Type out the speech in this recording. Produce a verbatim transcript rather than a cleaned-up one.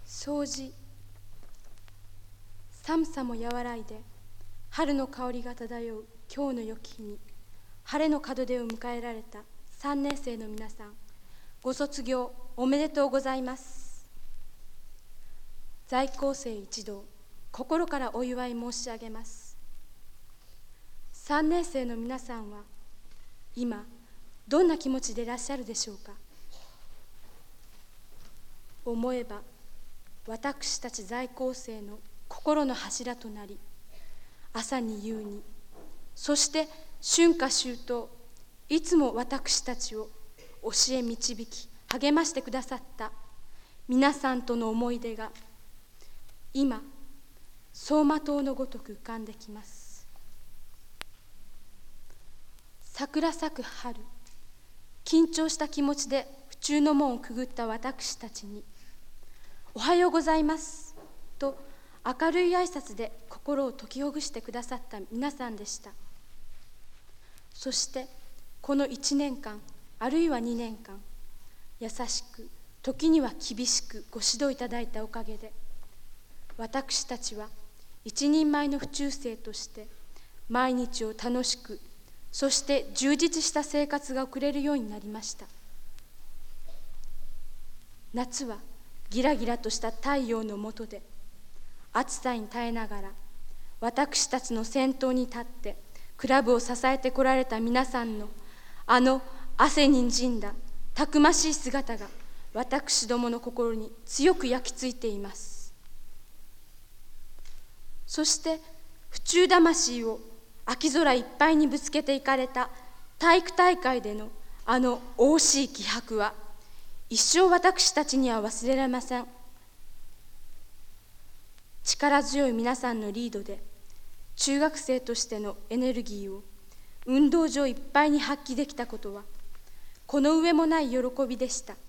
掃除。寒さも和らいで春の香りが漂う今日の良き日に晴れの門出を迎えられたさんねん生の皆さん、ご卒業おめでとうございます。在校生一同、心からお祝い申し上げます。さんねん生の皆さんは今どんな気持ちでいらっしゃるでしょうか。思えば私たち在校生の心の柱となり、朝に夕に、そして春夏秋冬、いつも私たちを教え導き励ましてくださった皆さんとの思い出が今走馬灯のごとく浮かんできます。桜咲く春、緊張した気持ちで府中の門をくぐった私たちに、おはようございますと明るい挨拶で心を解きほぐしてくださった皆さんでした。そしてこのいちねんかん、あるいはにねんかん、優しく時には厳しくご指導いただいたおかげで、私たちは一人前の府中生として毎日を楽しく、そして充実した生活が送れるようになりました。夏はギラギラとした太陽の下で暑さに耐えながら私たちの先頭に立ってクラブを支えてこられた皆さんのあの汗にじんだたくましい姿が私どもの心に強く焼き付いています。そして府中魂を秋空いっぱいにぶつけていかれた体育大会でのあの惜しい気迫は一生私たちには忘れられません。力強い皆さんのリードで中学生としてのエネルギーを運動場いっぱいに発揮できたことはこの上もない喜びでした。